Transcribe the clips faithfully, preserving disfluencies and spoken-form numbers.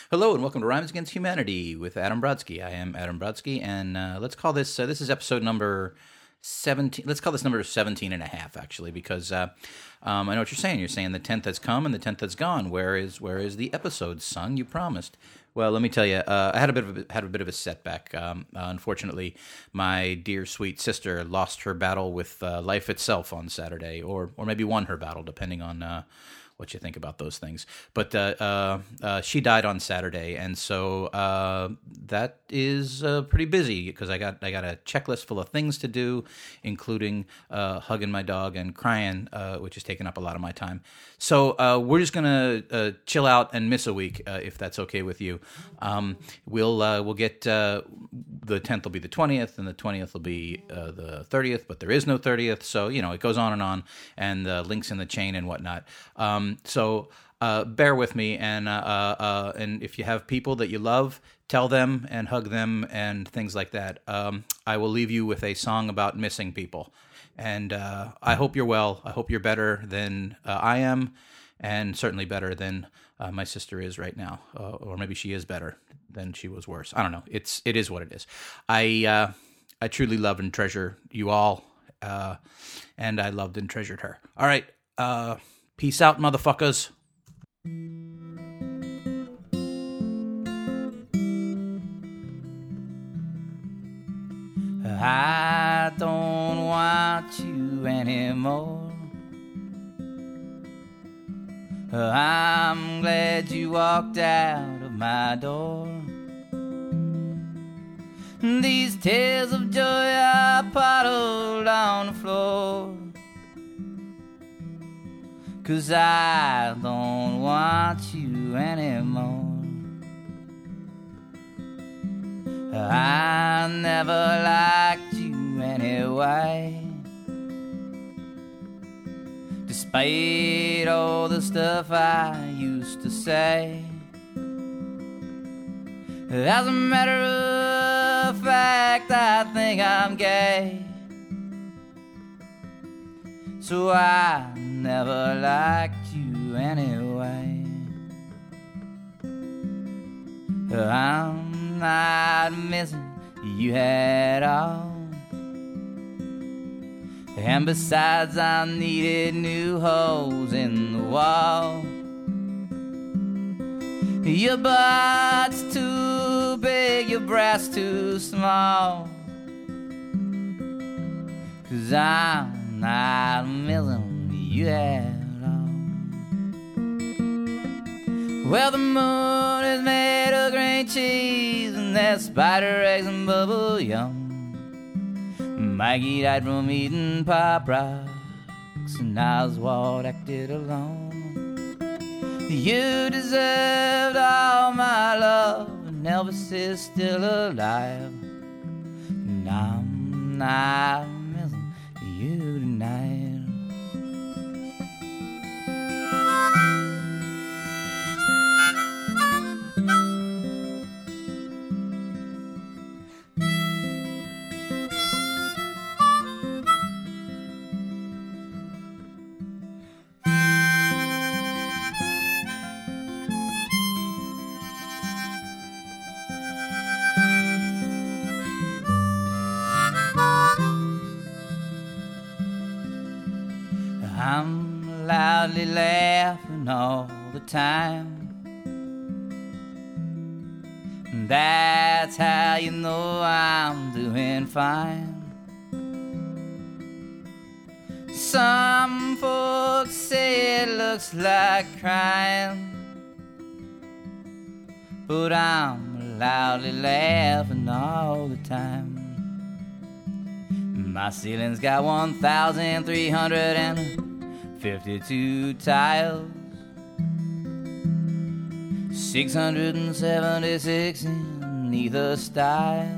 Hello and welcome to Rhymes Against Humanity with Adam Brodsky. I am Adam Brodsky, and uh, let's call this, uh, this is episode number seventeen. Let's call this number seventeen and a half, actually, because uh, um, I know what you're saying. You're saying the tenth has come and the tenth has gone. Where is where is the episode, son? You promised. Well, let me tell you, uh, I had a bit of a, had a bit of a setback. Um, uh, unfortunately, my dear sweet sister lost her battle with uh, life itself on Saturday, or or maybe won her battle, depending on uh, what you think about those things. But uh, uh, uh, she died on Saturday, and so uh, that is uh, pretty busy because I got I got a checklist full of things to do, including uh, hugging my dog and crying, uh, which has taken up a lot of my time. So uh, we're just gonna uh, chill out and miss a week, uh, if that's okay with you. Um, we'll uh, we'll get uh, the tenth will be the twentieth, and the twentieth will be uh, the thirtieth. But there is no thirtieth, so you know it goes on and on, and the links in the chain and whatnot. Um, so uh, bear with me, and uh, uh, and if you have people that you love, tell them and hug them and things like that. Um, I will leave you with a song about missing people. And uh, I hope you're well. I hope you're better than uh, I am, and certainly better than uh, my sister is right now. Uh, or maybe she is better than she was worse. I don't know. It's it is what it is. I uh, I truly love and treasure you all, uh, and I loved and treasured her. All right. Uh, peace out, motherfuckers. I don't want you anymore. I'm glad you walked out of my door. These tears of joy are puddled on the floor, 'cause I don't want you anymore. I never liked you anyway, despite all the stuff I used to say. As a matter of fact, I think I'm gay, so I never liked you anyway. I'm not missing you at all, and besides I needed new holes in the wall. Your butt's too big, your breast's too small, 'cause I'm not missing you at all. Well, the moon is made of green cheese, and there's spider eggs and bubble yum. Mikey died from eating Pop Rocks, and Oswald acted alone. You deserved all my love, and Elvis is still alive, and I'm not missing you tonight. I'm loudly laughing all the time. That's how you know I'm doing fine. Some folks say it looks like crying, but I'm loudly laughing all the time. My ceiling's got one thousand three hundred fifty-two tiles, six hundred seventy-six in either style.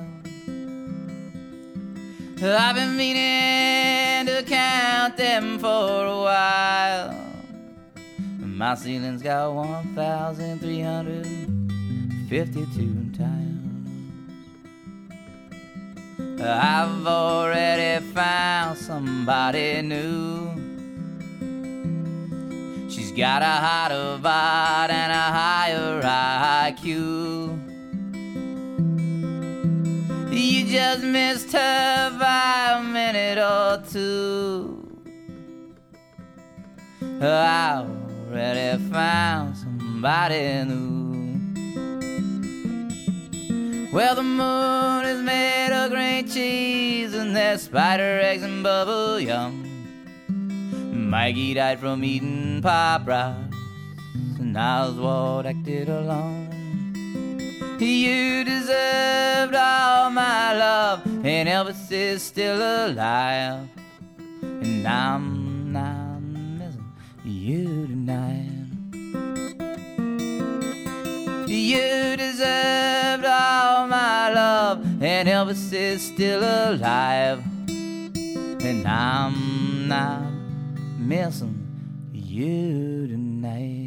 I've been meaning to count them for a while. My ceiling's got one thousand three hundred fifty-two tiles. I've already found somebody new. She's got a heart of art and a higher I like you. You just missed her by a minute or two. I already found somebody new. Well, the moon is made of green cheese, and there's spider eggs and bubble yum. Maggie died from eating pop rocks, and Oswald acted alone. You deserved all my love, and Elvis is still alive, and I'm not missing you tonight. You deserved all my love, and Elvis is still alive, and I'm not missing you tonight.